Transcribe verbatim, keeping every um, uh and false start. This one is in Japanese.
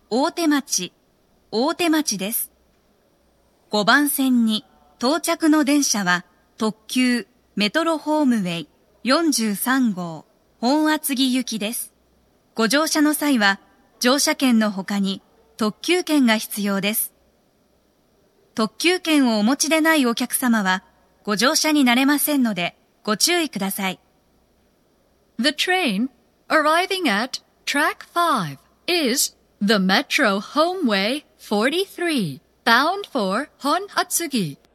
大手町、大手町です。ごばん線に到着の電車は特急メトロホームウェイよんじゅうさんごう本厚木行きです。ご乗車の際は乗車券の他に特急券が必要です。特急券をお持ちでないお客様はご乗車になれませんのでご注意ください。 The train arriving at track five is the Metro Homeway forty-three bound for Honatsugi.